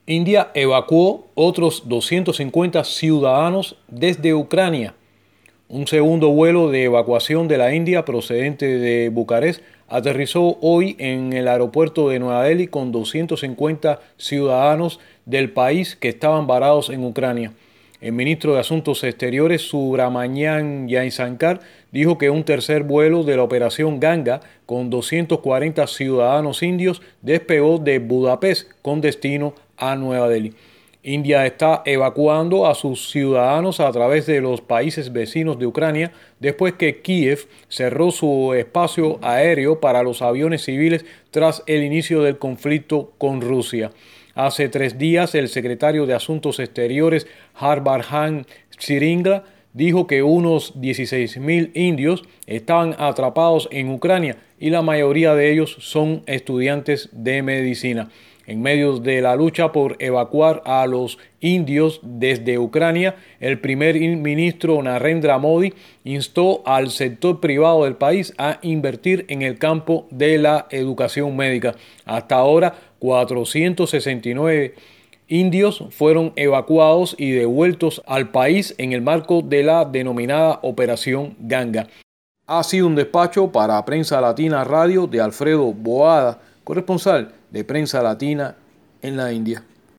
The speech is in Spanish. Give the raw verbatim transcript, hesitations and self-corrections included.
India evacuó otros doscientos cincuenta ciudadanos desde Ucrania. Un segundo vuelo de evacuación de la India procedente de Bucarest aterrizó hoy en el aeropuerto de Nueva Delhi con doscientos cincuenta ciudadanos del país que estaban varados en Ucrania. El ministro de Asuntos Exteriores, Subramanian Jaishankar, dijo que un tercer vuelo de la operación Ganga con doscientos cuarenta ciudadanos indios despegó de Budapest con destino a Nueva Delhi. India está evacuando a sus ciudadanos a través de los países vecinos de Ucrania después que Kiev cerró su espacio aéreo para los aviones civiles tras el inicio del conflicto con Rusia. Hace tres días, el secretario de Asuntos Exteriores, Harbhajan Shringla, dijo que unos dieciséis mil indios estaban atrapados en Ucrania y la mayoría de ellos son estudiantes de medicina. En medio de la lucha por evacuar a los indios desde Ucrania, el primer ministro Narendra Modi instó al sector privado del país a invertir en el campo de la educación médica. Hasta ahora, cuatrocientos sesenta y nueve indios fueron evacuados y devueltos al país en el marco de la denominada Operación Ganga. Ha sido un despacho para Prensa Latina Radio de Alfredo Boada, corresponsal de Prensa Latina en la India.